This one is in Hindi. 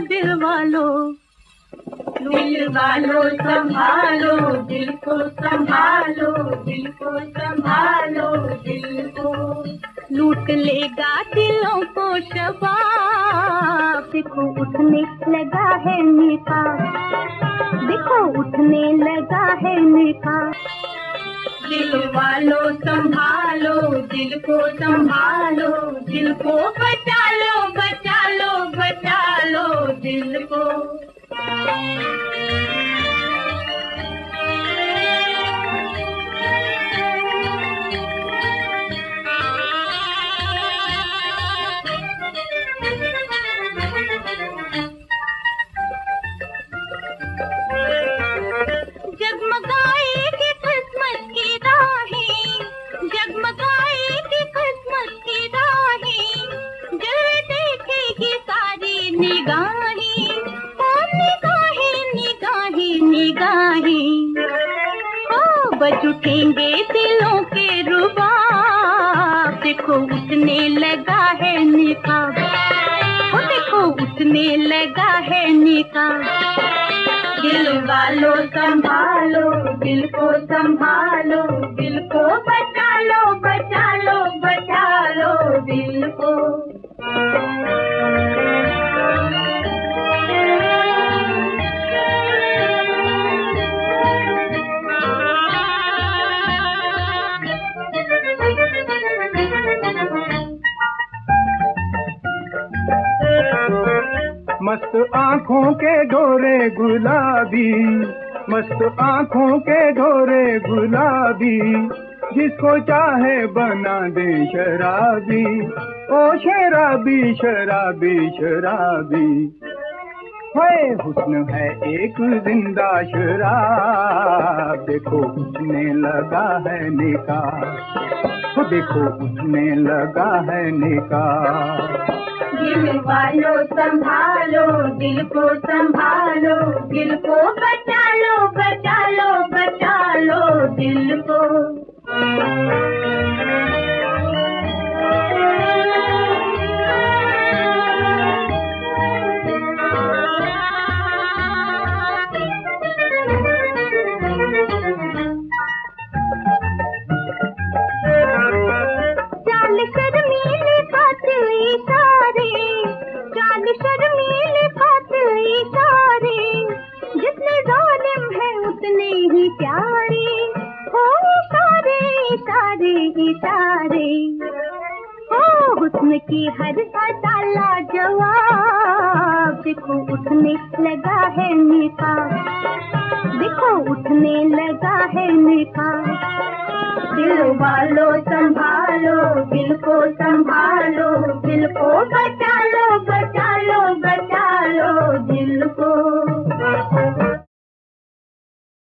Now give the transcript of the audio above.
दिल वालों, दिल वालों संभालो दिल को, संभालो दिल को, संभालो दिल को। लूट लेगा दिलों को शबाब, देखो उठने लगा है निकाब, देखो उठने लगा है निकाब। दिल वालों संभालो दिल को, संभालो दिल को, बचा लो बचा लो बचा लो दिल को। जगमगाएगी किस्मत की राहें, जगमगाएगी किस्मत की राहें, दिल देखेगी सारी निगाहें, ओ निगाहें निगाहें निगाहें। ओ बज उठेंगे दिलों के रुबाब, देखो उठने लगा है निकाब, ओ देखो उठने लगा है निकाब। दिल वालों संभालो दिल को, संभालो दिल को, बचा लो बचा लो बचा लो दिल को। मस्त आँखों के डोरे गुलाबी, मस्त आँखों के डोरे गुलाबी, जिसको चाहे बना दे शराबी, ओ शराबी शराबी शराबी। है हुस्न है एक जिंदा शराब, देखो उठने लगा है निकाह, तो देखो उठने लगा है निकाह। दिल वालों संभालो दिल को, संभालो दिल को, बचा लो बचा लो बचा लो दिल को। चाल शर्मीले कातिल इशारे, चाल शर्मीले कातिल इशारे, जितने जालिम है उतने ही प्यारे, हो इशारे इशारे इशारे। हो हुस्न की हर अदा लाजवाब, देखो उठने लगा है निकाब, देखो उठने लगा है निकाब। दिल वालों संभालो दिल को, संभालो दिल को, बचा लो